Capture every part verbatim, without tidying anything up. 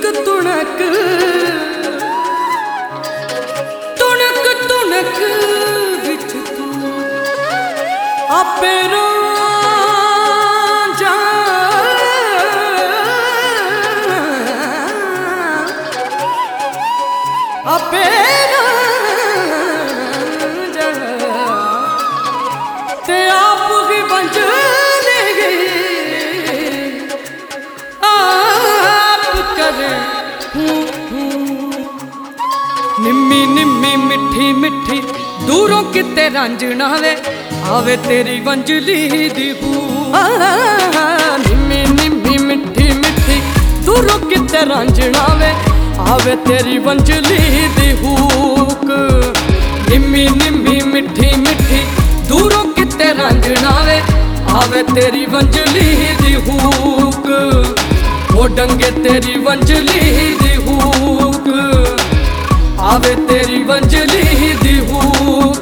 तुणक तुणक तुणक विच तू आपे रो जा आपे रो जा ते आप भी बंज ले गई निम्मी निम्मी मिठी मिठी दूरों किते रंजना वे आवे तेरी वंजली दी हू। निम्मी निम्मी मिठी मिठी दूरों किते रंजना वे आवे तेरी वंजली दी हूक। निम्मी निम्मी मिठी मिठी दूरों किते रंजना वे आवे तेरी वंजली दी हूक। वो डंगे तेरी वंजली दी हूक आवे तेरी वंजली दी हूक।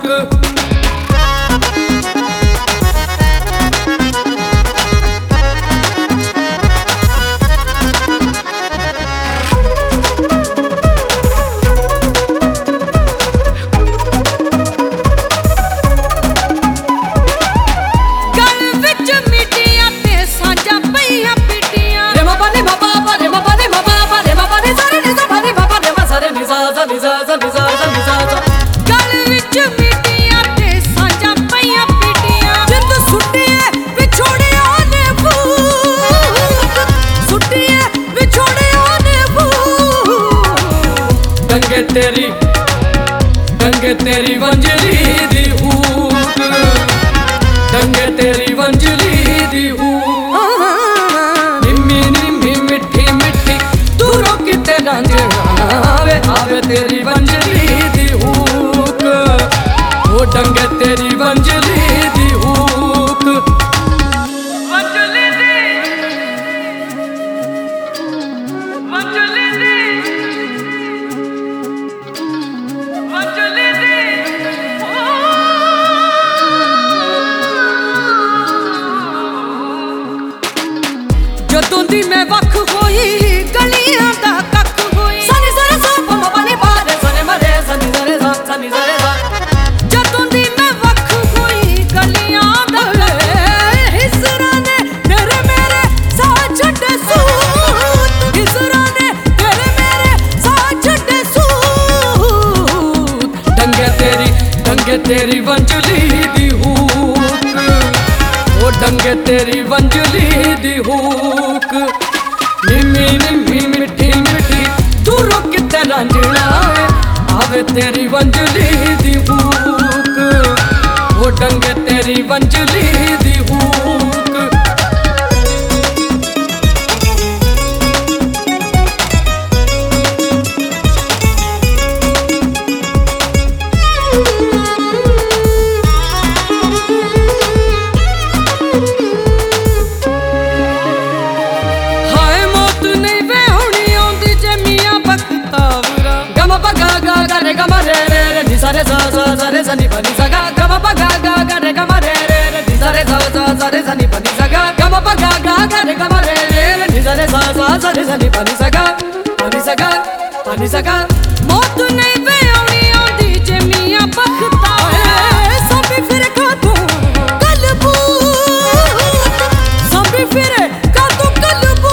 तेरी डंगे तेरी वंजली दी हूक डंगे तेरी वंजली दी हूक। निम्मी निम्मी मिठी मिठी दूरों किते रंजना आवे आवे तेरी वंजली दी हूक। वो डंगे तेरी वंजली दी हूक वंजली दी वंजली दी जदों दी मैं वख होई गलियां दा कख होई सनी सरे सा पमा पानी पारे सने मरे सनी सरे सा सनी सरे सा। जदों दी मैं वख होई गलियां दा हिसरा ने तेरे मेरे साथ छड्डे सूत हिसरा ने तेरे मेरे साथ छड्डे सूत। डंगे तेरी डंगे तेरी वंजली दी हूक वो डंगे तेरी वंजली दी हूक। निम्मी निम्मी मिठी मिठी दूरों किते रंजना आवे तेरी वंजली दी हूक वो डंगे तेरी वंजली दी हूक। सरे सा सा सरे सनी पनी सगा गम प गा गा गा रे गम रे रे रे सरे सा सा सरे सनी पनी सगा गम प गा गा गा रे गम रे रे रे सरे सा सा सरे सनी पनी सगा पनी सगा पनी सगा। मौत नहीं वे आउनी आंदी जे मियां बखता है संभी फिर का तू कलबू संभी फिर का तू कलबू।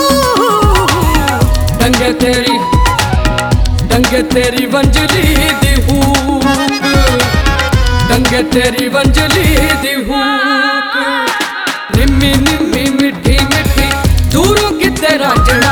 डंगे तेरी डंगे तेरी वंजली दी हूक डंगे तेरी वंजली दी हूक। निम्मी निम्मी मिठी मिठी दूरों किते रंजना